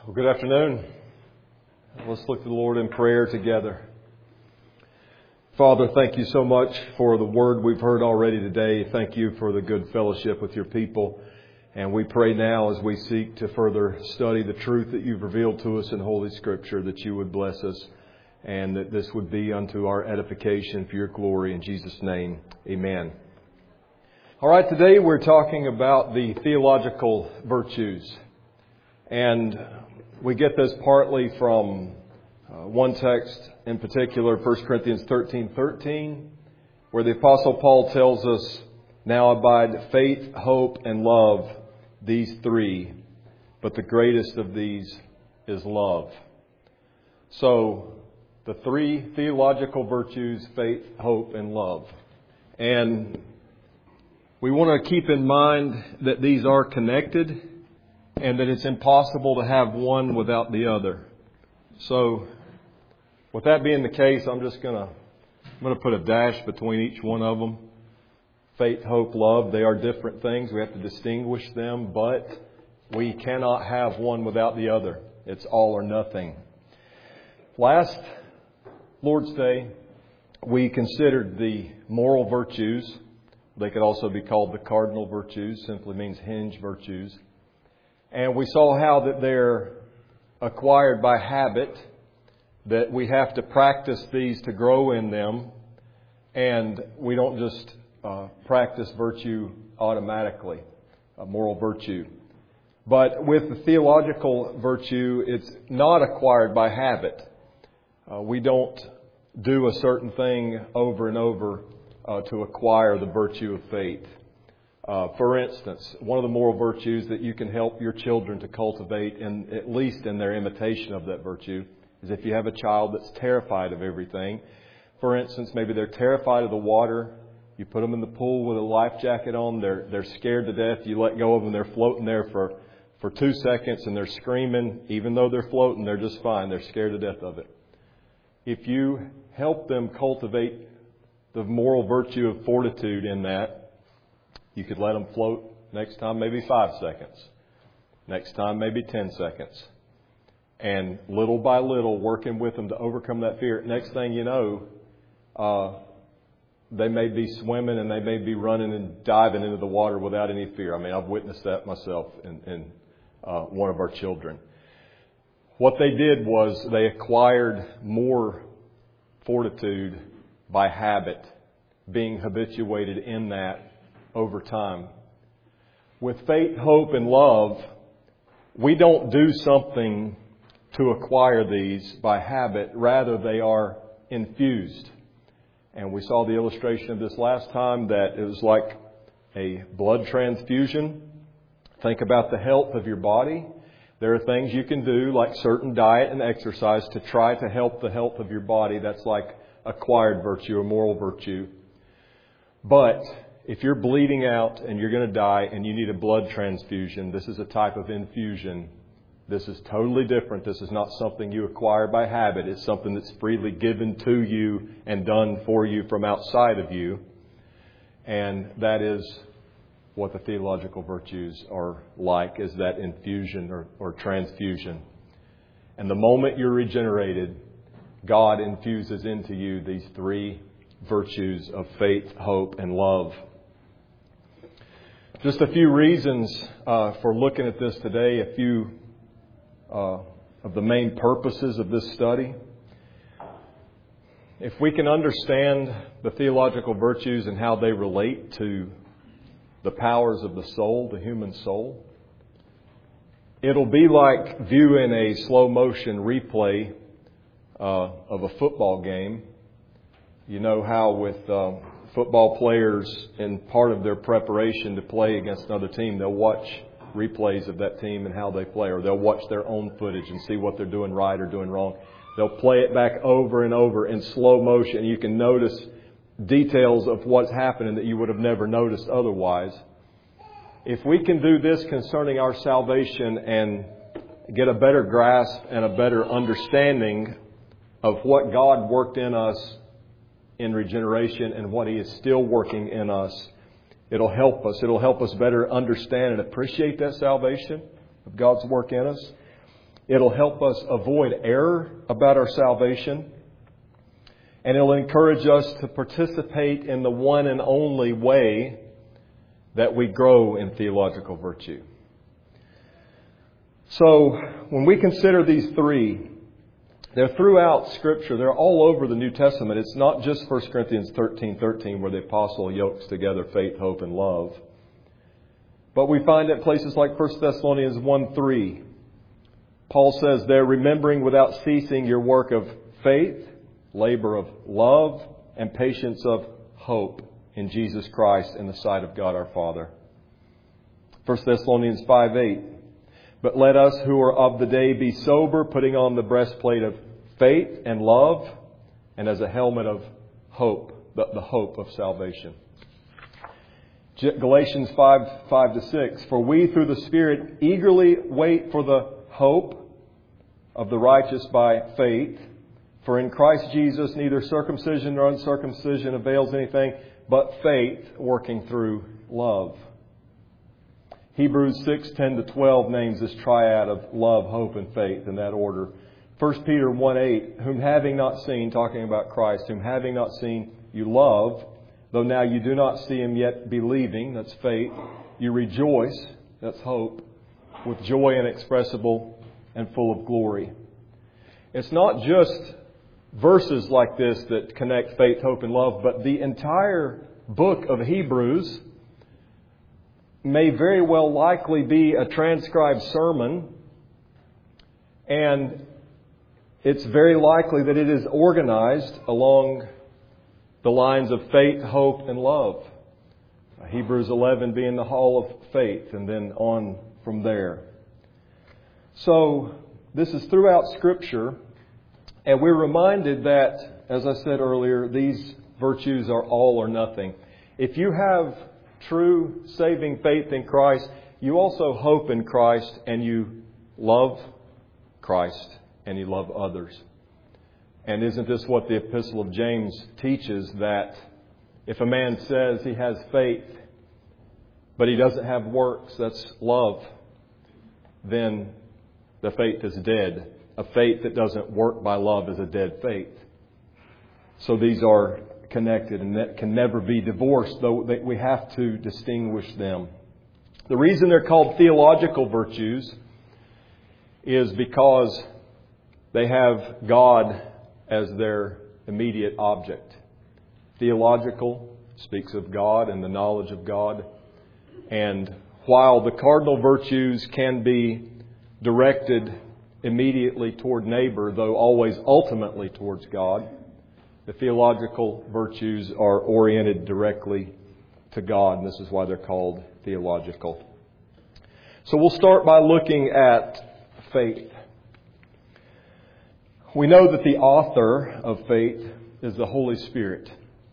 Well, good afternoon. Let's look to the Lord in prayer together. Father, thank you so much for the word we've heard already today. Thank you for the good fellowship with your people. And we pray now as we seek to further study the truth that you've revealed to us in Holy Scripture, that you would bless us and that this would be unto our edification for your glory. In Jesus' name, amen. All right, today we're talking about the theological virtues. And we get this partly from one text in particular, 1 Corinthians 13:13, where the Apostle Paul tells us, "Now abide faith, hope, and love, these three, but the greatest of these is love." So, the three theological virtues, faith, hope, and love. And we want to keep in mind that these are connected and that it's impossible to have one without the other. So, with that being the case, I'm going to put a dash between each one of them. Faith, hope, love, they are different things. We have to distinguish them, but we cannot have one without the other. It's all or nothing. Last Lord's Day, we considered the moral virtues. They could also be called the cardinal virtues, simply means hinge virtues. And we saw how that they're acquired by habit, that we have to practice these to grow in them, and we don't just practice virtue automatically, a moral virtue. But with the theological virtue, it's not acquired by habit. We don't do a certain thing over and over to acquire the virtue of faith. For instance, one of the moral virtues that you can help your children to cultivate, and at least in their imitation of that virtue, is if you have a child that's terrified of everything. For instance, maybe they're terrified of the water. You put them in the pool with a life jacket on. They're scared to death. You let go of them. They're floating there for 2 seconds and they're screaming. Even though they're floating, they're just fine. They're scared to death of it. If you help them cultivate the moral virtue of fortitude in that, you could let them float next time maybe 5 seconds. Next time maybe 10 seconds. And little by little, working with them to overcome that fear. Next thing you know, they may be swimming and they may be running and diving into the water without any fear. I mean, I've witnessed that myself in one of our children. What they did was they acquired more fortitude by habit, being habituated in that over time. With faith, hope, and love, we don't do something to acquire these by habit. Rather, they are infused. And we saw the illustration of this last time, that it was like a blood transfusion. Think about the health of your body. There are things you can do, like certain diet and exercise, to try to help the health of your body. That's like acquired virtue or moral virtue. But if you're bleeding out and you're going to die and you need a blood transfusion, this is a type of infusion. This is totally different. This is not something you acquire by habit. It's something that's freely given to you and done for you from outside of you. And that is what the theological virtues are like, is that infusion or transfusion. And the moment you're regenerated, God infuses into you these three virtues of faith, hope, and love. Just a few reasons for looking at this today, a few of the main purposes of this study. If we can understand the theological virtues and how they relate to the powers of the soul, the human soul, it'll be like viewing a slow motion replay of a football game. You know how with football players, in part of their preparation to play against another team, they'll watch replays of that team and how they play, or they'll watch their own footage and see what they're doing right or doing wrong. They'll play it back over and over in slow motion. You can notice details of what's happening that you would have never noticed otherwise. If we can do this concerning our salvation and get a better grasp and a better understanding of what God worked in us in regeneration and what He is still working in us, it'll help us. It'll help us better understand and appreciate that salvation of God's work in us. It'll help us avoid error about our salvation. And it'll encourage us to participate in the one and only way that we grow in theological virtue. So, when we consider these three, they're throughout Scripture. They're all over the New Testament. It's not just 1 Corinthians 13:13 where the apostle yokes together faith, hope, and love. But we find it places like 1 Thessalonians 1:3. Paul says there, remembering without ceasing your work of faith, labor of love, and patience of hope in Jesus Christ in the sight of God our Father. 1 Thessalonians 5:8. But let us who are of the day be sober, putting on the breastplate of faith and love, and as a helmet of hope, the hope of salvation. Galatians 5:5-6. For we through the Spirit eagerly wait for the hope of the righteous by faith. For in Christ Jesus neither circumcision nor uncircumcision avails anything, but faith working through love. Hebrews 6:10-12 names this triad of love, hope, and faith in that order. 1 Peter 1:8, whom having not seen, talking about Christ, whom having not seen you love, though now you do not see Him yet believing, that's faith, you rejoice, that's hope, with joy inexpressible and full of glory. It's not just verses like this that connect faith, hope, and love, but the entire book of Hebrews may very well likely be a transcribed sermon, and it's very likely that it is organized along the lines of faith, hope, and love. Hebrews 11 being the hall of faith, and then on from there. So, this is throughout Scripture, and we're reminded that, as I said earlier, these virtues are all or nothing. If you have true saving faith in Christ, you also hope in Christ, and you love Christ, and you love others. And isn't this what the Epistle of James teaches, that if a man says he has faith, but he doesn't have works, that's love, then the faith is dead. A faith that doesn't work by love is a dead faith. So these are connected and that can never be divorced, though we have to distinguish them. The reason they're called theological virtues is because they have God as their immediate object. Theological speaks of God and the knowledge of God. And while the cardinal virtues can be directed immediately toward neighbor, though always ultimately towards God, the theological virtues are oriented directly to God, and this is why they're called theological. So we'll start by looking at faith. We know that the author of faith is the Holy Spirit.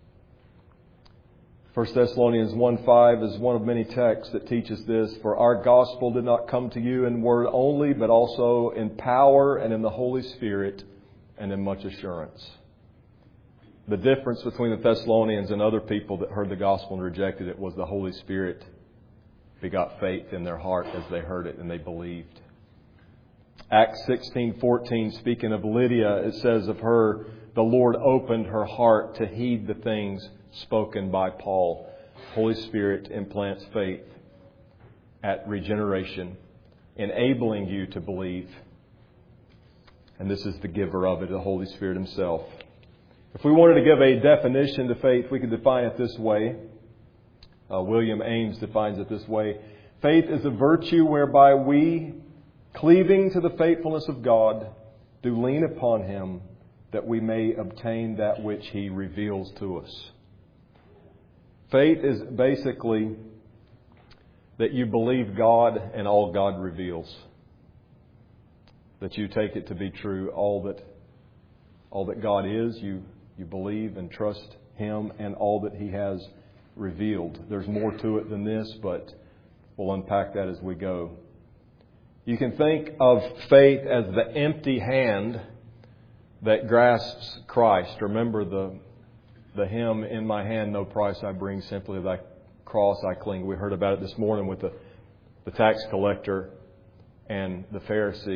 1 Thessalonians 1:5 is one of many texts that teaches this. For our gospel did not come to you in word only, but also in power and in the Holy Spirit and in much assurance. The difference between the Thessalonians and other people that heard the gospel and rejected it was the Holy Spirit begot faith in their heart as they heard it and they believed. Acts 16:14, speaking of Lydia, it says of her, the Lord opened her heart to heed the things spoken by Paul. Holy Spirit implants faith at regeneration, enabling you to believe. And this is the giver of it, the Holy Spirit Himself. If we wanted to give a definition to faith, we could define it this way. William Ames defines it this way. Faith is a virtue whereby we, cleaving to the faithfulness of God, do lean upon Him that we may obtain that which He reveals to us. Faith is basically that you believe God and all God reveals. That you take it to be true. All that God is, you believe and trust Him and all that He has revealed. There's more to it than this, but we'll unpack that as we go. You can think of faith as the empty hand that grasps Christ. Remember the hymn, in my hand no price I bring, simply thy cross I cling. We heard about it this morning with the tax collector and the Pharisee.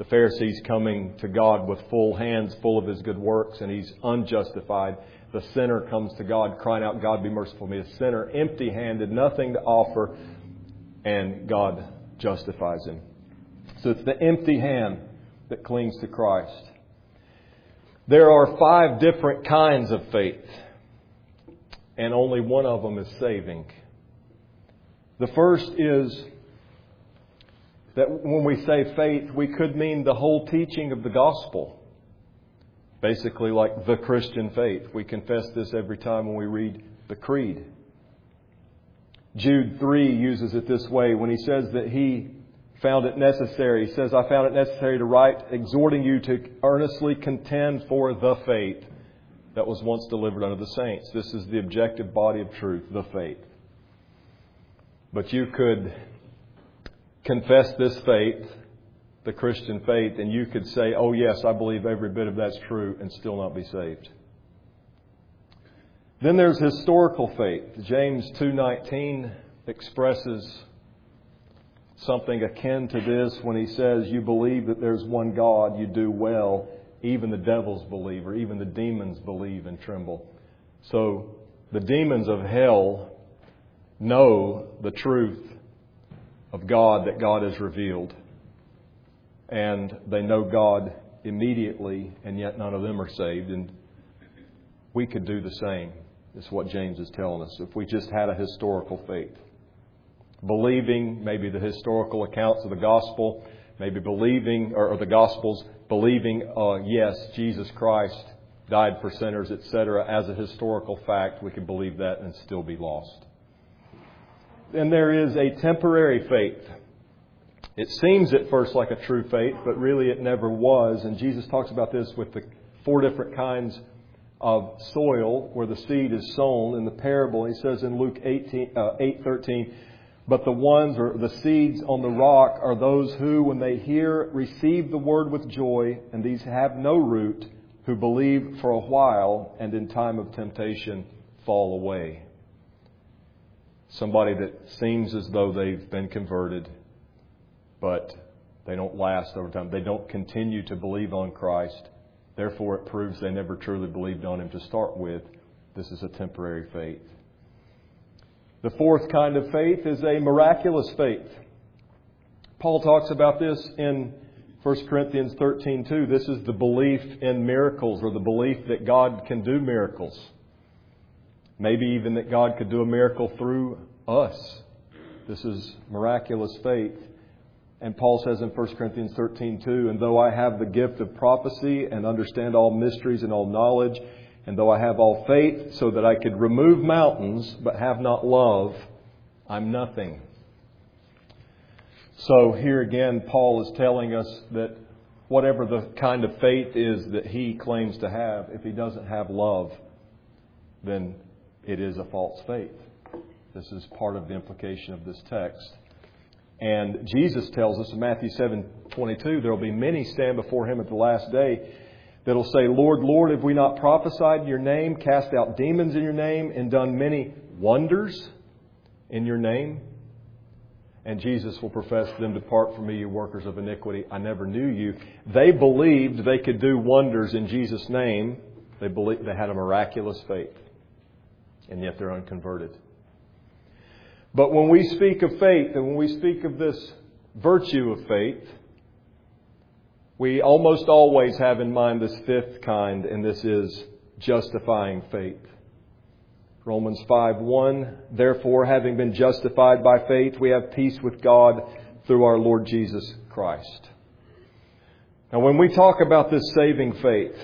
the Pharisee's coming to God with full hands full of his good works, and he's unjustified. The sinner comes to God crying out, God, be merciful to me, a sinner, empty-handed, nothing to offer, and God justifies him. So it's the empty hand that clings to Christ. There are 5 different kinds of faith, and only one of them is saving. The first is that when we say faith, we could mean the whole teaching of the gospel. Basically like the Christian faith. We confess this every time when we read the creed. Jude 3 uses it this way when he says that he found it necessary. He says, I found it necessary to write, exhorting you to earnestly contend for the faith that was once delivered unto the saints. This is the objective body of truth, the faith. But you could confess this faith, the Christian faith, and you could say, oh yes, I believe every bit of that's true, and still not be saved. Then there's historical faith. James 2:19 expresses something akin to this when he says, you believe that there's one God, you do well. Even the devils believe, or even the demons believe and tremble. So the demons of hell know the truth of God that God has revealed. And they know God immediately, and yet none of them are saved. And we could do the same. That's what James is telling us. If we just had a historical faith. Believing maybe the historical accounts of the gospel, maybe believing, or the gospels, believing, yes, Jesus Christ died for sinners, etc. As a historical fact, we can believe that and still be lost. Then there is a temporary faith. It seems at first like a true faith, but really it never was. And Jesus talks about this with the 4 different kinds of soil where the seed is sown in the parable. He says in Luke 8:13, but the ones, or the seeds on the rock, are those who, when they hear, receive the word with joy, and these have no root, who believe for a while, and in time of temptation fall away. Somebody that seems as though they've been converted, but they don't last over time. They don't continue to believe on Christ. Therefore, it proves they never truly believed on Him to start with. This is a temporary faith. The 4th kind of faith is a miraculous faith. Paul talks about this in 1 Corinthians 13:2. This is the belief in miracles, or the belief that God can do miracles. Maybe even that God could do a miracle through us. This is miraculous faith. And Paul says in 1 Corinthians 13:2, and though I have the gift of prophecy and understand all mysteries and all knowledge, and though I have all faith so that I could remove mountains, but have not love, I'm nothing. So here again, Paul is telling us that whatever the kind of faith is that he claims to have, if he doesn't have love, then it is a false faith. This is part of the implication of this text. And Jesus tells us in Matthew 7:22, there will be many stand before Him at the last day that'll say, Lord, Lord, have we not prophesied in Your name, cast out demons in Your name, and done many wonders in Your name? And Jesus will profess to them, depart from me, you workers of iniquity. I never knew you. They believed they could do wonders in Jesus' name. They believed they had a miraculous faith. And yet they're unconverted. But when we speak of faith, and when we speak of this virtue of faith, we almost always have in mind this 5th kind, and this is justifying faith. Romans 5:1, therefore, having been justified by faith, we have peace with God through our Lord Jesus Christ. Now, when we talk about this saving faith,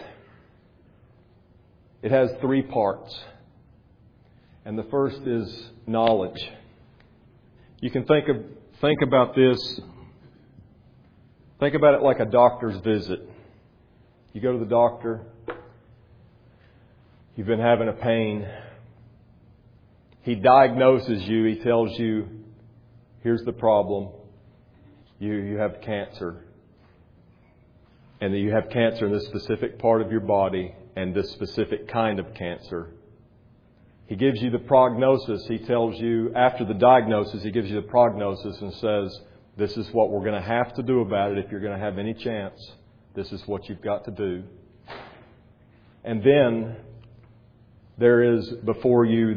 it has 3 parts. And the first is knowledge. You can think about this. Think about it like a doctor's visit. You go to the doctor. You've been having a pain. He diagnoses you. He tells you, here's the problem. You have cancer. And that you have cancer in this specific part of your body and this specific kind of cancer. He gives you the prognosis. He tells you, after the diagnosis, He gives you the prognosis and says, This is what we're going to have to do about it if you're going to have any chance. This is what you've got to do. And then there is before you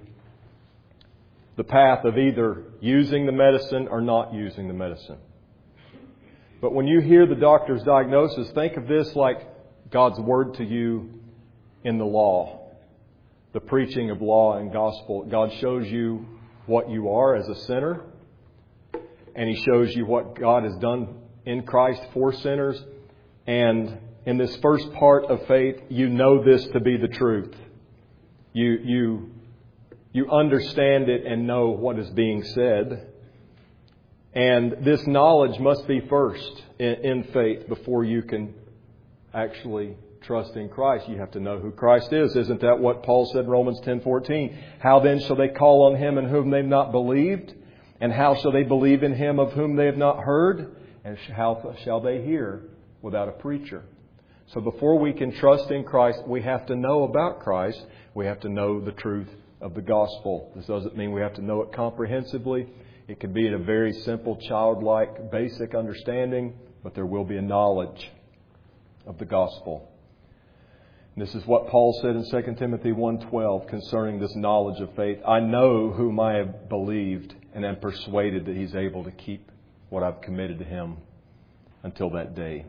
the path of either using the medicine or not using the medicine. But when you hear the doctor's diagnosis, think of this like God's word to you in the law, the preaching of law and gospel. God shows you what you are as a sinner, and He shows you what God has done in Christ for sinners. And in this first part of faith, you know this to be the truth. You understand it and know what is being said. And this knowledge must be first in faith before you can actually trust in Christ. You have to know who Christ is. Isn't that what Paul said in Romans 10:14? How then shall they call on Him in whom they have not believed? And how shall they believe in Him of whom they have not heard? And how shall they hear without a preacher? So before we can trust in Christ, we have to know about Christ. We have to know the truth of the gospel. This doesn't mean we have to know it comprehensively. It can be at a very simple, childlike, basic understanding, but there will be a knowledge of the gospel. And this is what Paul said in 2 Timothy 1:12 concerning this knowledge of faith. I know whom I have believed and am persuaded that He's able to keep what I've committed to Him until that day.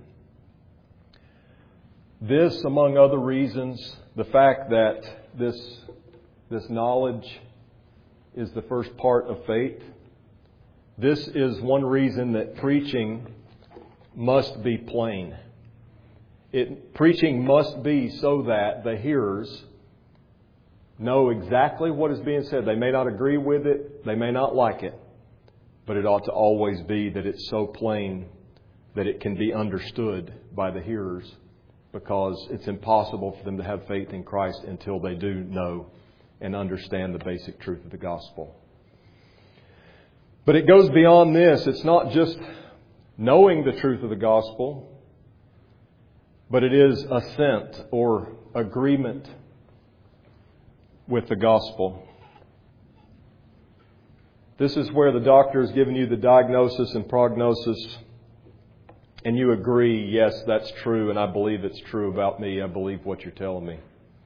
This, among other reasons, the fact that this knowledge is the first part of faith, this is one reason that preaching must be plain. Preaching must be so that the hearers know exactly what is being said. They may not agree with it, they may not like it, but it ought to always be that it's so plain that it can be understood by the hearers, because it's impossible for them to have faith in Christ until they do know and understand the basic truth of the gospel. But it goes beyond this. It's not just knowing the truth of the gospel, but it is assent or agreement with the gospel. This is where the doctor has given you the diagnosis and prognosis, and you agree, yes, that's true, and I believe it's true about me. I believe what you're telling me.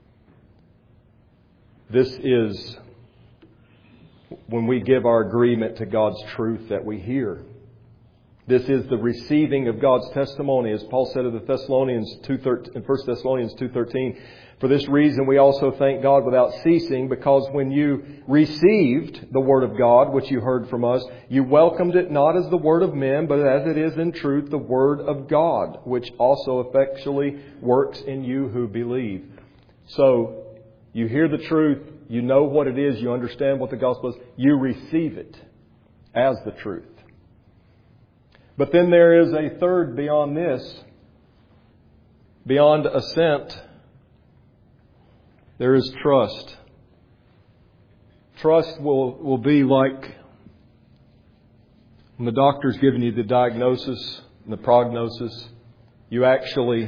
This is when we give our agreement to God's truth that we hear. This is the receiving of God's testimony, as Paul said in 1 Thessalonians 2:13. For this reason we also thank God without ceasing, because when you received the word of God, which you heard from us, you welcomed it not as the word of men, but as it is in truth the word of God, which also effectually works in you who believe. So you hear the truth, you know what it is, you understand what the gospel is, you receive it as the truth. But then there is a third beyond this. Beyond assent, there is trust. Trust will be like when the doctor's giving you the diagnosis and the prognosis, you actually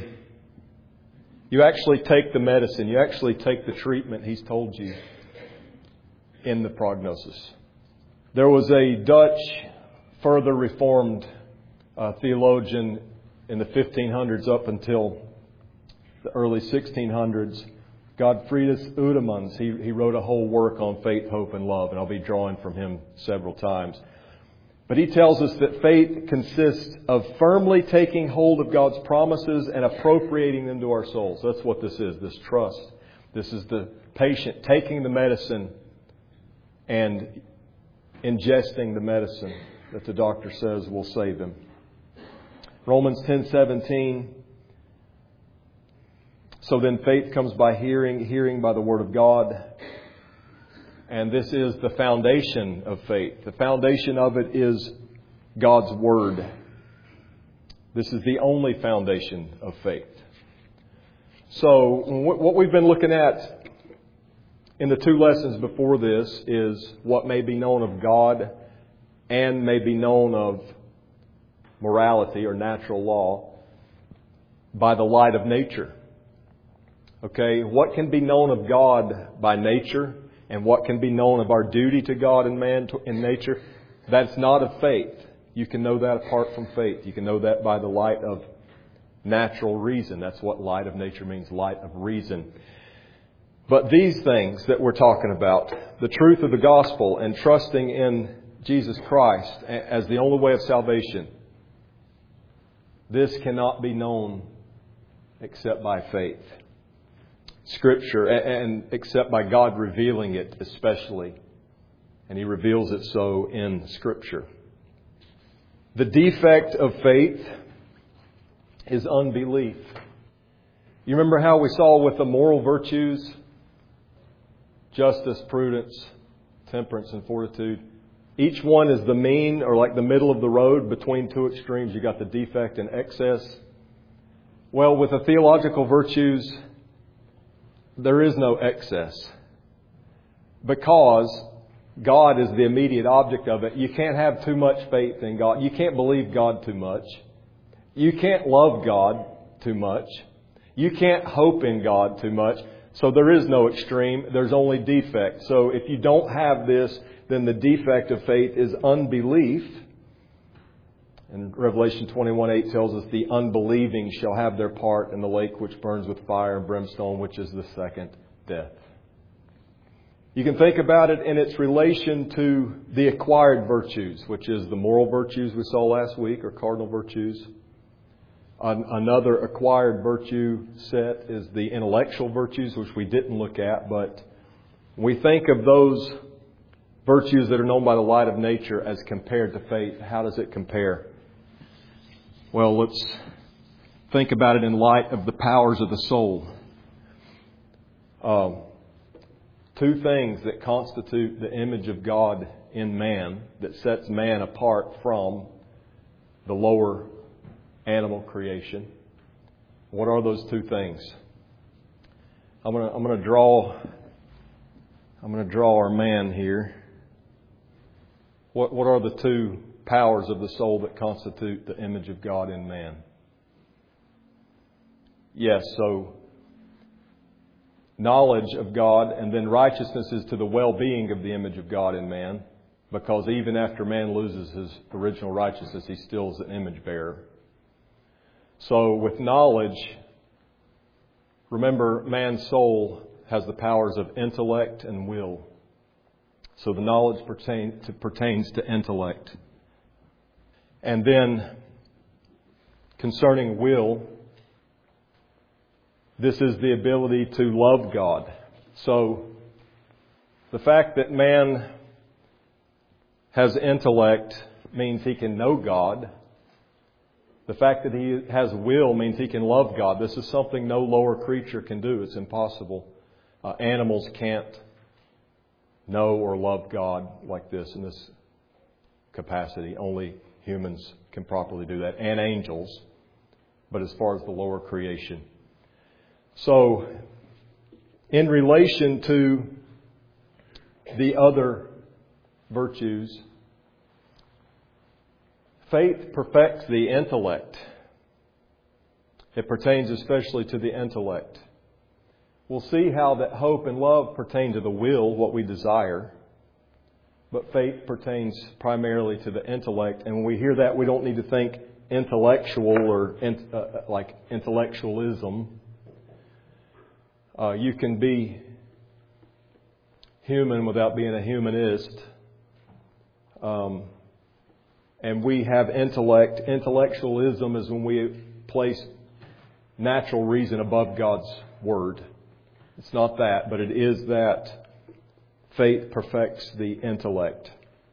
take the medicine, you actually take the treatment He's told you in the prognosis. There was a Dutch, further Reformed theologian in the 1500s up until the early 1600s, Godfriedus Udemans. He wrote a whole work on faith, hope, and love, and I'll be drawing from him several times. But he tells us that faith consists of firmly taking hold of God's promises and appropriating them to our souls. That's what this is, this trust. This is the patient taking the medicine and ingesting the medicine that the doctor says will save him. Romans 10:17. So then faith comes by hearing, hearing by the word of God. And this is the foundation of faith. The foundation of it is God's Word. This is the only foundation of faith. So what we've been looking at in the two lessons before this is what may be known of God and may be known of morality or natural law by the light of nature. Okay, what can be known of God by nature and what can be known of our duty to God and man in nature, that's not of faith. You can know that apart from faith. You can know that by the light of natural reason. That's what light of nature means, light of reason. But these things that we're talking about, the truth of the gospel and trusting in Jesus Christ as the only way of salvation, this cannot be known except by faith. Scripture, and except by God revealing it especially. And He reveals it so in Scripture. The defect of faith is unbelief. You remember how we saw with the moral virtues, justice, prudence, temperance, and fortitude? Each one is the mean, or like the middle of the road between two extremes. You got the defect and excess. Well, with the theological virtues, there is no excess. Because God is the immediate object of it. You can't have too much faith in God. You can't believe God too much. You can't love God too much. You can't hope in God too much. So there is no extreme. There's only defect. So if you don't have this, then the defect of faith is unbelief. And Revelation 21:8 tells us the unbelieving shall have their part in the lake which burns with fire and brimstone, which is the second death. You can think about it in its relation to the acquired virtues, which is the moral virtues we saw last week, or cardinal virtues. Another acquired virtue set is the intellectual virtues, which we didn't look at. But when we think of those virtues that are known by the light of nature as compared to faith, how does it compare? Well, let's think about it in light of the powers of the soul. Two things that constitute the image of God in man, that sets man apart from the lower animal creation. What are those two things? I'm going to draw our man here. What are the two powers of the soul that constitute the image of God in man? Yes, so knowledge of God, and then righteousness is to the well-being of the image of God in man, because even after man loses his original righteousness, he still is an image bearer. So with knowledge, remember, man's soul has the powers of intellect and will. So the knowledge pertains to intellect. And then, concerning will, this is the ability to love God. So the fact that man has intellect means he can know God. The fact that he has will means he can love God. This is something no lower creature can do. It's impossible. Animals can't know or love God like this in this capacity. Only humans can properly do that, and angels. But as far as the lower creation. So, in relation to the other virtues, faith perfects the intellect. It pertains especially to the intellect. We'll see how that hope and love pertain to the will, what we desire. But faith pertains primarily to the intellect. And when we hear that, we don't need to think intellectual or like intellectualism. You can be human without being a humanist. And we have intellect. Intellectualism is when we place natural reason above God's Word. It's not that, but it is that faith perfects the intellect.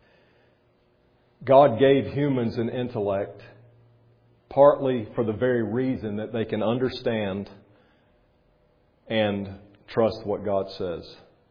God gave humans an intellect partly for the very reason that they can understand and trust what God says.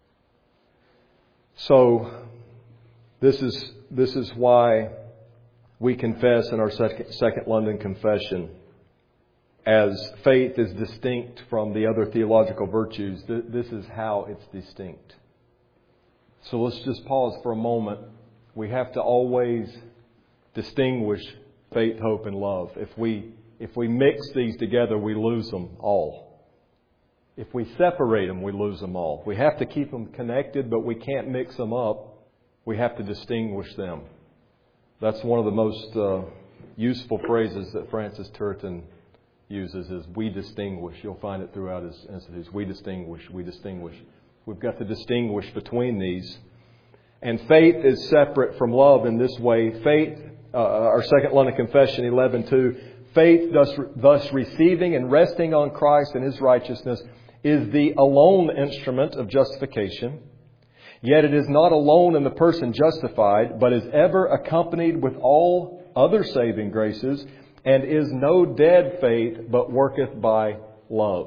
So, this is why we confess in our second London Confession, as faith is distinct from the other theological virtues, this is how it's distinct. So let's just pause for a moment. We have to always distinguish faith, hope, and love. If we mix these together, we lose them all. If we separate them, we lose them all. We have to keep them connected, but we can't mix them up. We have to distinguish them. That's one of the most useful phrases that Francis Turretin uses is we distinguish. You'll find it throughout his institutes. We distinguish, we distinguish. We've got to distinguish between these. And faith is separate from love in this way. Faith, our Second London Confession 11:2, faith thus receiving and resting on Christ and His righteousness is the alone instrument of justification. Yet it is not alone in the person justified, but is ever accompanied with all other saving graces, and is no dead faith, but worketh by love.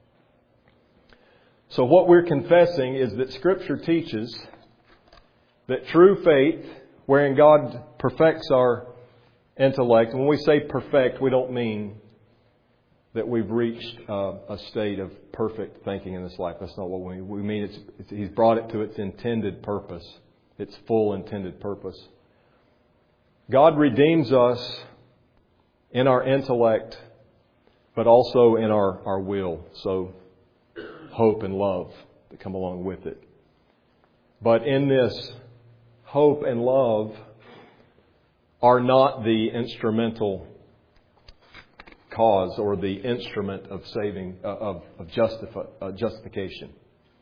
So what we're confessing is that Scripture teaches that true faith, wherein God perfects our intellect, and when we say perfect, we don't mean that we've reached a state of perfect thinking in this life. That's not what we mean. He's brought it to its intended purpose, its full intended purpose. God redeems us in our intellect, but also in our will. So hope and love that come along with it. But in this, hope and love are not the instrumental cause or the instrument of saving, of justification.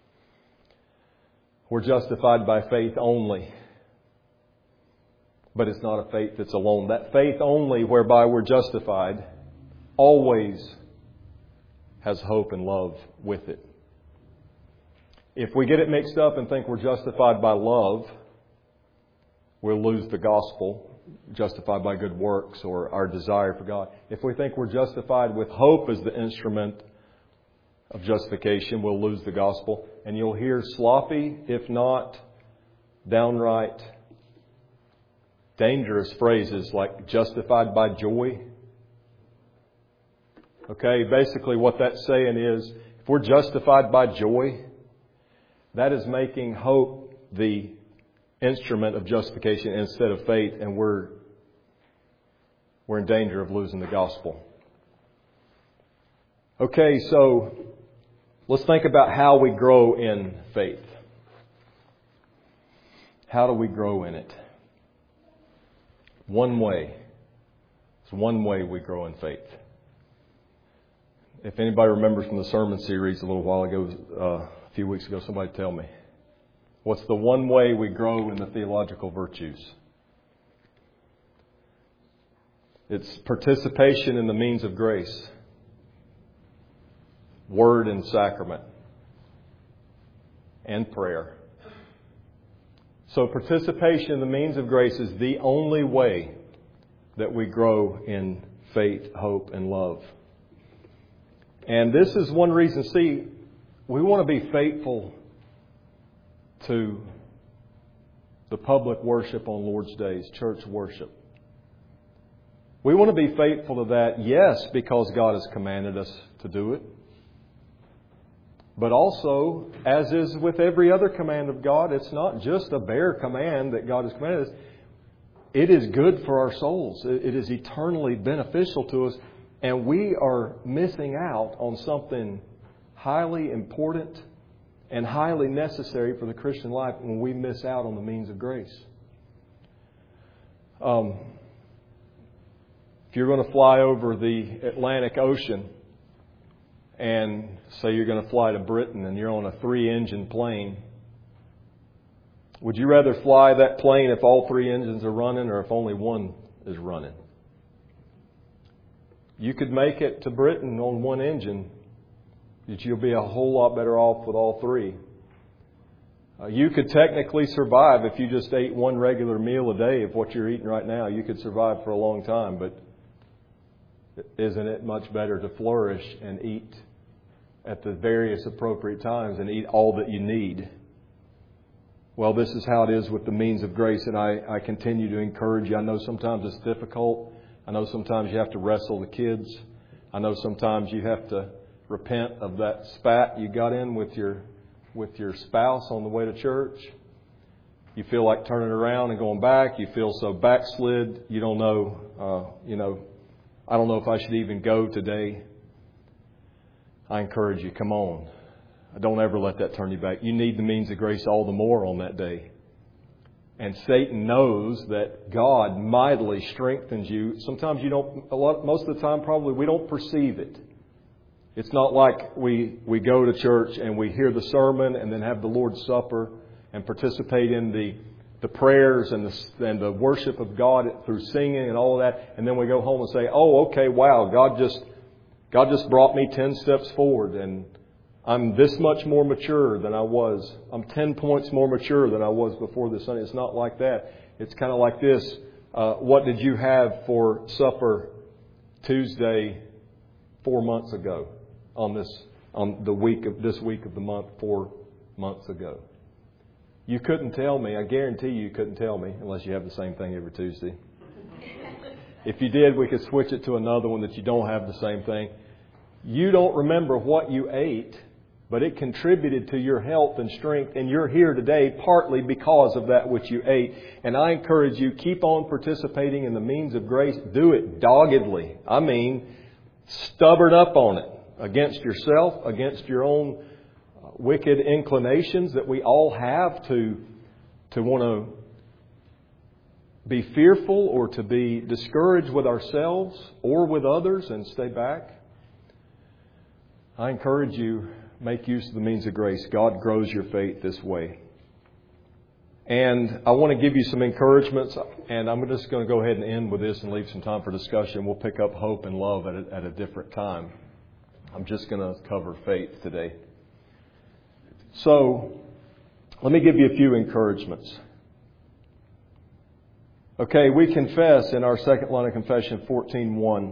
We're justified by faith only. But it's not a faith that's alone. That faith only whereby we're justified always has hope and love with it. If we get it mixed up and think we're justified by love, we'll lose the gospel, justified by good works or our desire for God. If we think we're justified with hope as the instrument of justification, we'll lose the gospel. And you'll hear sloppy, if not downright dangerous phrases like justified by joy. Okay, basically what that's saying is if we're justified by joy, that is making hope the instrument of justification instead of faith, and we're in danger of losing the gospel. Okay, so let's think about how we grow in faith. How do we grow in it? One way. It's one way we grow in faith. If anybody remembers from the sermon series a little while ago, a few weeks ago, somebody tell me. What's the one way we grow in the theological virtues? It's participation in the means of grace. Word and sacrament. And prayer. So participation in the means of grace is the only way that we grow in faith, hope, and love. And this is one reason, see, we want to be faithful to the public worship on Lord's days, church worship. We want to be faithful to that, yes, because God has commanded us to do it. But also, as is with every other command of God, it's not just a bare command that God has commanded us. It is good for our souls. It is eternally beneficial to us. And we are missing out on something highly important and highly necessary for the Christian life when we miss out on the means of grace. If you're going to fly over the Atlantic Ocean, and say you're going to fly to Britain and you're on a 3-engine plane, would you rather fly that plane if all 3 engines are running or if only one is running? You could make it to Britain on 1 engine, but you'll be a whole lot better off with all 3. You could technically survive if you just ate 1 regular meal a day of what you're eating right now. You could survive for a long time, but isn't it much better to flourish and eat at the various appropriate times and eat all that you need? Well, this is how it is with the means of grace, and I continue to encourage you. I know sometimes it's difficult. I know sometimes you have to wrestle the kids. I know sometimes you have to repent of that spat you got in with your spouse on the way to church. You feel like turning around and going back. You feel so backslid. You don't know, I don't know if I should even go today. I encourage you, come on. Don't ever let that turn you back. You need the means of grace all the more on that day. And Satan knows that God mightily strengthens you. Sometimes you don't, most of the time probably we don't perceive it. It's not like we go to church and we hear the sermon and then have the Lord's Supper and participate in the prayers and the worship of God through singing and all of that. And then we go home and say, oh, okay, wow, God just brought me 10 steps forward and I'm this much more mature than I was. I'm 10 points more mature than I was before this Sunday. It's not like that. It's kind of like this. What did you have for supper Tuesday 4 months ago on this week of the month 4 months ago? You couldn't tell me. I guarantee you couldn't tell me unless you have the same thing every Tuesday. If you did, we could switch it to another one that you don't have the same thing. You don't remember what you ate, but it contributed to your health and strength, and you're here today partly because of that which you ate. And I encourage you, keep on participating in the means of grace. Do it doggedly. I mean, stubborn up on it against yourself, against your own wicked inclinations that we all have to want to be fearful or to be discouraged with ourselves or with others and stay back. I encourage you, make use of the means of grace. God grows your faith this way. And I want to give you some encouragements, and I'm just going to go ahead and end with this and leave some time for discussion. We'll pick up hope and love at a different time. I'm just going to cover faith today. So, let me give you a few encouragements. Okay, we confess in our second line of confession, 14:1,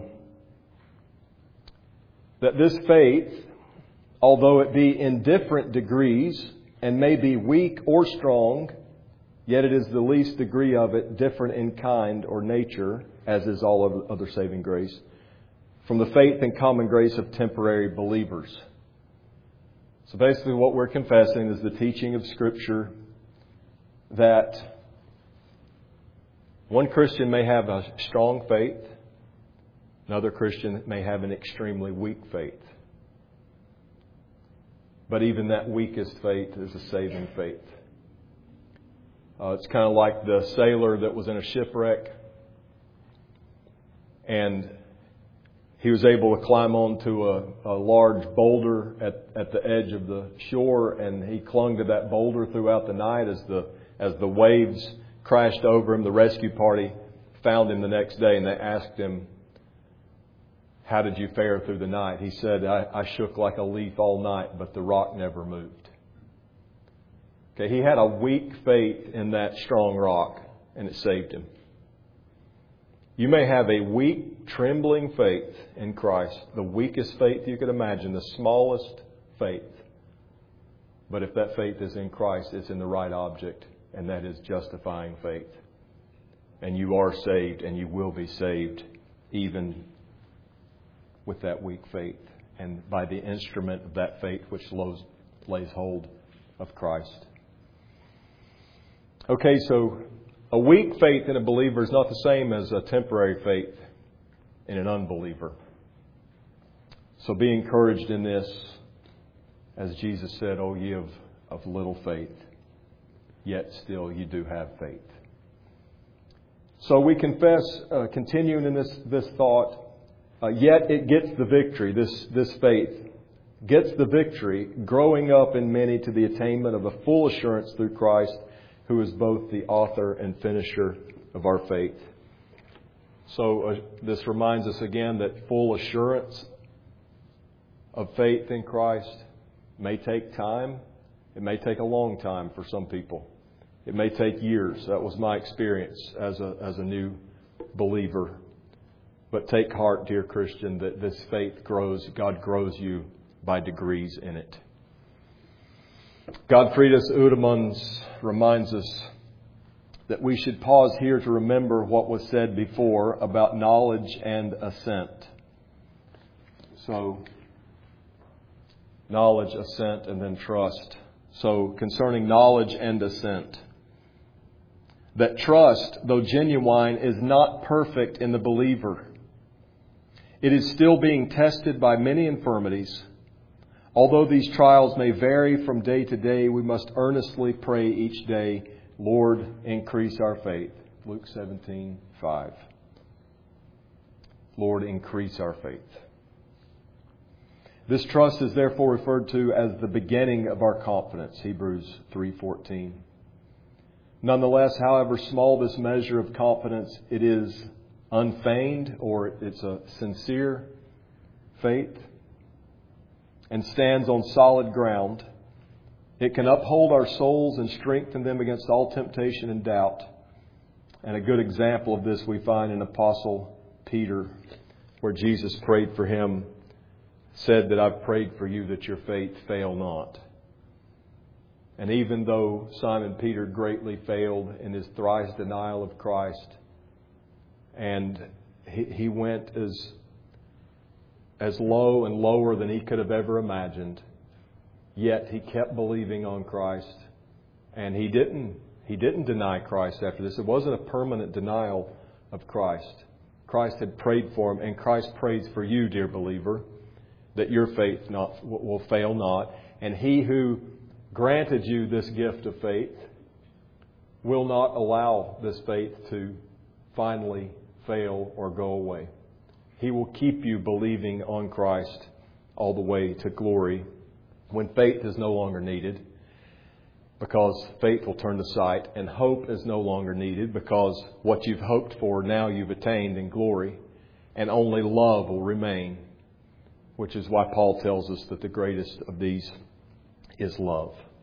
that this faith, although it be in different degrees and may be weak or strong, yet it is the least degree of it different in kind or nature, as is all other saving grace, from the faith and common grace of temporary believers. So basically what we're confessing is the teaching of Scripture that one Christian may have a strong faith, another Christian may have an extremely weak faith. But even that weakest faith is a saving faith. It's kind of like the sailor that was in a shipwreck and he was able to climb onto a large boulder at the edge of the shore, and he clung to that boulder throughout the night as the waves crashed over him. The rescue party found him the next day, and they asked him, "How did you fare through the night?" He said, I shook like a leaf all night, but the rock never moved. Okay, he had a weak faith in that strong rock, and it saved him. You may have a weak, trembling faith in Christ, the weakest faith you could imagine, the smallest faith. But if that faith is in Christ, it's in the right object, and that is justifying faith. And you are saved, and you will be saved even with that weak faith, and by the instrument of that faith which lays hold of Christ. Okay, so a weak faith in a believer is not the same as a temporary faith in an unbeliever. So be encouraged in this, as Jesus said, "O ye of little faith, yet still you do have faith." So we confess, continuing in this thought, yet it gets the victory, this faith gets the victory, growing up in many to the attainment of a full assurance through Christ, who is both the author and finisher of our faith. So this reminds us again that full assurance of faith in Christ may take time. It may take a long time for some people. It may take years. That was my experience as a new believer. But take heart, dear Christian, that this faith grows. God grows you by degrees in it. Godfriedus Udemans reminds us that we should pause here to remember what was said before about knowledge and assent. So, knowledge, assent, and then trust. So, concerning knowledge and assent, that trust, though genuine, is not perfect in the believer. It is still being tested by many infirmities. Although these trials may vary from day to day, we must earnestly pray each day Lord, increase our faith. Luke 17:5. Lord, increase our faith. This trust is therefore referred to as the beginning of our confidence. Hebrews 3:14. Nonetheless, however small this measure of confidence, it is unfeigned, or it's a sincere faith, and stands on solid ground. It can uphold our souls and strengthen them against all temptation and doubt. And a good example of this we find in Apostle Peter, where Jesus prayed for him, said that I've prayed for you that your faith fail not. And even though Simon Peter greatly failed in his thrice denial of Christ, and he went as low and lower than he could have ever imagined, yet he kept believing on Christ. And he didn't deny Christ after this. It wasn't a permanent denial of Christ. Christ had prayed for him, and Christ prays for you, dear believer, that your faith will fail not. And He who granted you this gift of faith will not allow this faith to finally fail or go away. He will keep you believing on Christ all the way to glory, when faith is no longer needed, because faith will turn to sight, and hope is no longer needed, because what you've hoped for now you've attained in glory, and only love will remain, which is why Paul tells us that the greatest of these is love.